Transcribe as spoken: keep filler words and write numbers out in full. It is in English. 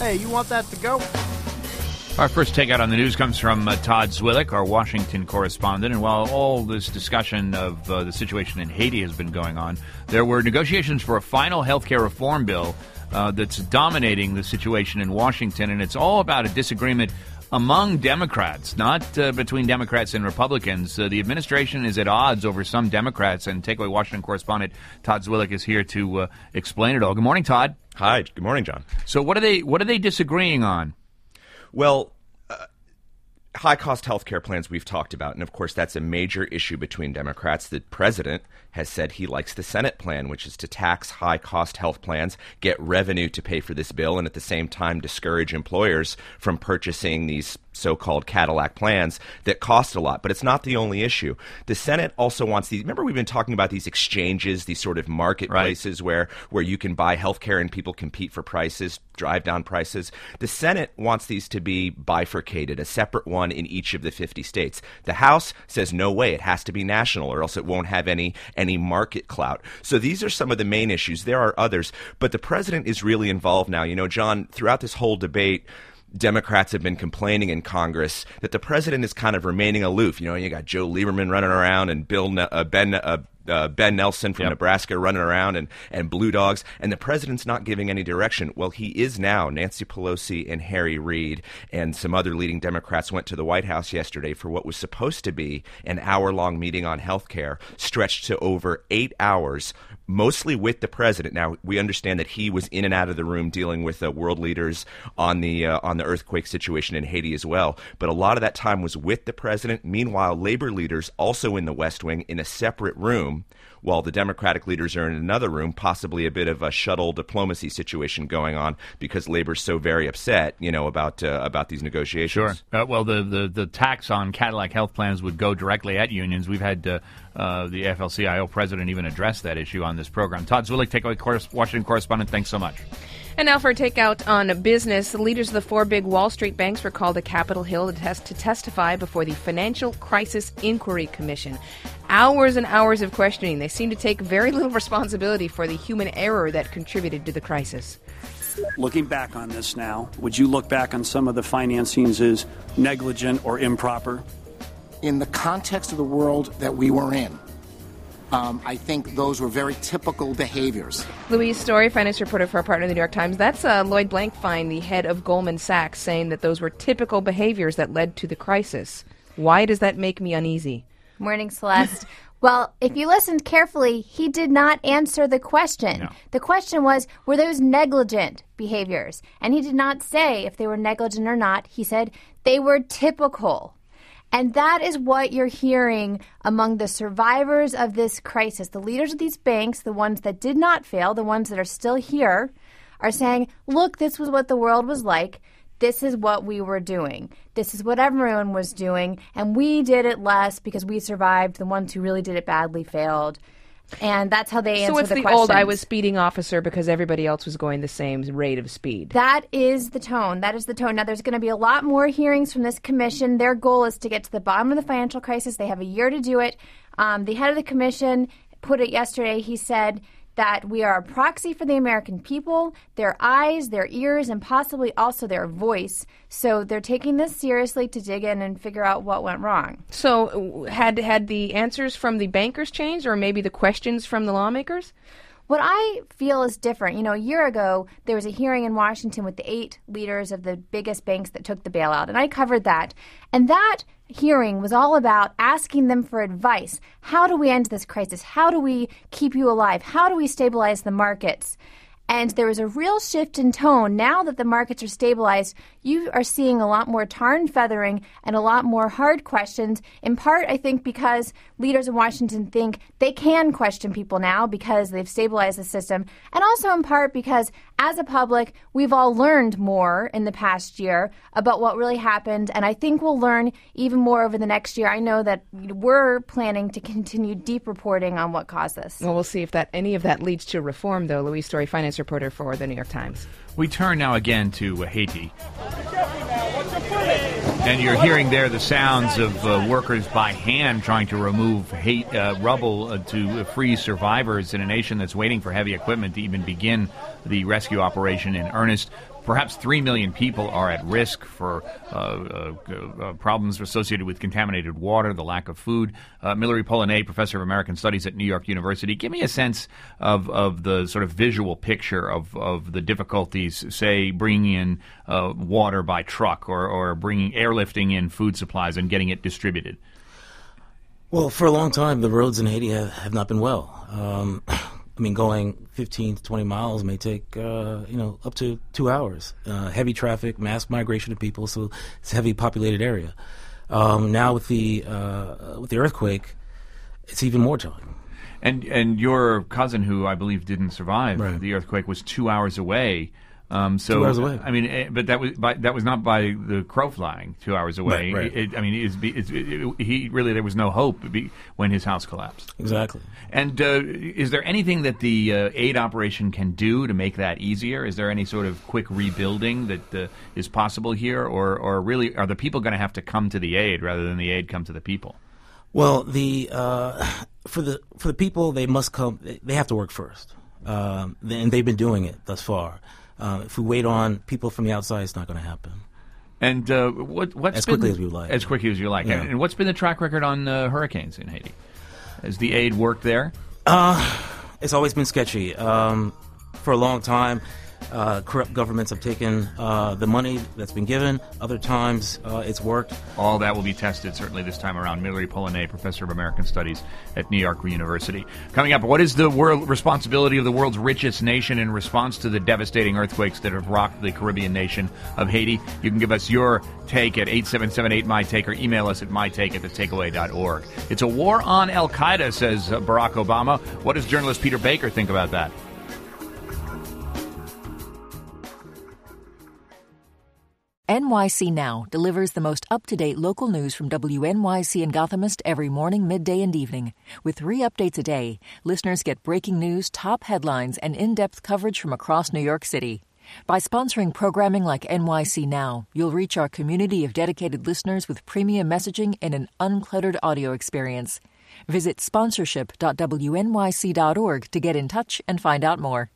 Hey, you want that to go? Our first takeout on the news comes from uh, Todd Zwillich, our Washington correspondent. And while all this discussion of uh, the situation in Haiti has been going on, there were negotiations for a final health care reform bill uh, that's dominating the situation in Washington. And it's all about a disagreement among Democrats, not uh, between Democrats and Republicans. Uh, the administration is at odds over some Democrats, and Takeaway Washington correspondent Todd Zwillich is here to uh, explain it all. Good morning, Todd. Hi. Good morning, John. So what are they what are they disagreeing on? Well, uh, high-cost health care plans we've talked about, and of course that's a major issue between Democrats. The president has said he likes the Senate plan, which is to tax high-cost health plans, get revenue to pay for this bill, and at the same time discourage employers from purchasing these so-called Cadillac plans that cost a lot. But it's not the only issue. The Senate also wants these. Remember, we've been talking about these exchanges, these sort of marketplaces right. where, where you can buy health care and people compete for prices, drive down prices. The Senate wants these to be bifurcated, a separate one in each of the fifty states. The House says, no way, it has to be national or else it won't have any any market clout. So these are some of the main issues. There are others, but the president is really involved now. You know, John, throughout this whole debate, Democrats have been complaining in Congress that the president is kind of remaining aloof. You know, you got Joe Lieberman running around and Bill uh, Ben uh, uh, Ben Nelson from yep. Nebraska running around and, and Blue Dogs, and the president's not giving any direction. Well, he is now. Nancy Pelosi and Harry Reid and some other leading Democrats went to the White House yesterday for what was supposed to be an hour-long meeting on health care, stretched to over eight hours, mostly with the president. Now, we understand that he was in and out of the room dealing with uh, world leaders on the uh, on the earthquake situation in Haiti as well. But a lot of that time was with the president. Meanwhile, labor leaders also in the West Wing in a separate room, while the Democratic leaders are in another room, possibly a bit of a shuttle diplomacy situation going on because labor's so very upset, you know, about uh, about these negotiations. Sure. Uh, well, the, the, the tax on Cadillac health plans would go directly at unions. We've had uh, uh, the A F L C I O president even address that issue on this program. Todd Zwillich, Takeaway Washington correspondent, thanks so much. And now for a takeout on business. The leaders of the four big Wall Street banks were called to Capitol Hill to, test, to testify before the Financial Crisis Inquiry Commission. Hours and hours of questioning. They seem to take very little responsibility for the human error that contributed to the crisis. Looking back on this now, would you look back on some of the financings as negligent or improper? In the context of the world that we were in, Um, I think those were very typical behaviors. Louise Story, finance reporter for our partner, the New York Times. That's uh, Lloyd Blankfein, the head of Goldman Sachs, saying that those were typical behaviors that led to the crisis. Why does that make me uneasy? Morning, Celeste. Well, if you listened carefully, he did not answer the question. No. The question was, were those negligent behaviors? And he did not say if they were negligent or not. He said they were typical. And that is what you're hearing among the survivors of this crisis. The leaders of these banks, the ones that did not fail, the ones that are still here, are saying, look, this was what the world was like. This is what we were doing. This is what everyone was doing. And we did it less because we survived. The ones who really did it badly failed. And that's how they answer the questions. So it's the old I was speeding officer because everybody else was going the same rate of speed. That is the tone. That is the tone. Now, there's going to be a lot more hearings from this commission. Their goal is to get to the bottom of the financial crisis. They have a year to do it. Um, the head of the commission put it yesterday. He said that we are a proxy for the American people, their eyes, their ears, and possibly also their voice. So they're taking this seriously to dig in and figure out what went wrong. So had had the answers from the bankers changed, or maybe the questions from the lawmakers? What I feel is different. You know, a year ago, there was a hearing in Washington with the eight leaders of the biggest banks that took the bailout, and I covered that. And that hearing was all about asking them for advice. How do we end this crisis? How do we keep you alive? How do we stabilize the markets? And there was a real shift in tone. Now that the markets are stabilized, you are seeing a lot more tar and feathering and a lot more hard questions, in part, I think, because leaders in Washington think they can question people now because they've stabilized the system, and also in part because, as a public, we've all learned more in the past year about what really happened, and I think we'll learn even more over the next year. I know that we're planning to continue deep reporting on what caused this. Well, we'll see if that any of that leads to reform, though. Louise Story, finance reporter for the New York Times. We turn now again to uh, Haiti. And you're hearing there the sounds of uh, workers by hand trying to remove hate, uh, rubble uh, to free survivors in a nation that's waiting for heavy equipment to even begin the rescue operation in earnest. perhaps three million people are at risk for uh, uh, uh, problems associated with contaminated water, the lack of food. Uh, Millery Polyné, professor of American Studies at New York University, give me a sense of, of the sort of visual picture of, of the difficulties, say, bringing in uh, water by truck or, or bringing airlifting in food supplies and getting it distributed. Well, for a long time, the roads in Haiti have, have not been well. Um, I mean, going fifteen to twenty miles may take, uh, you know, up to two hours. Uh, heavy traffic, mass migration of people, so it's a heavy populated area. Um, now with the uh, with the earthquake, it's even more time. And and your cousin, who I believe didn't survive Right. the earthquake, was two hours away. Um, so Two hours away. I mean, eh, but that was by, that was not by the crow flying two hours away. Right, right. It, I mean, it's, it's, it, he really there was no hope when his house collapsed. Exactly. And uh, is there anything that the uh, aid operation can do to make that easier? Is there any sort of quick rebuilding that uh, is possible here, or or really are the people going to have to come to the aid rather than the aid come to the people? Well, the uh, for the for the people, they must come. They have to work first, um, and they've been doing it thus far. Uh, if we wait on people from the outside, it's not going to happen. And uh, what what's as been, quickly as we like. As quickly as you like. Yeah. And what's been the track record on uh, hurricanes in Haiti? Has the aid worked there? Uh, it's always been sketchy. Um, for a long time, uh, corrupt governments have taken uh, the money that's been given. Other times, uh, it's worked. All that will be tested certainly this time around. Millery Polyné, professor of American Studies at New York University. Coming up, what is the world responsibility of the world's richest nation in response to the devastating earthquakes that have rocked the Caribbean nation of Haiti? You can give us your take at eight seven seven eight, M Y take or email us at mytake at the takeaway dot org. It's a war on Al-Qaeda, says uh, Barack Obama. What does journalist Peter Baker think about that? N Y C Now delivers the most up-to-date local news from W N Y C and Gothamist every morning, midday, and evening. With three updates a day, listeners get breaking news, top headlines, and in-depth coverage from across New York City. By sponsoring programming like N Y C Now, you'll reach our community of dedicated listeners with premium messaging and an uncluttered audio experience. Visit sponsorship dot W N Y C dot org to get in touch and find out more.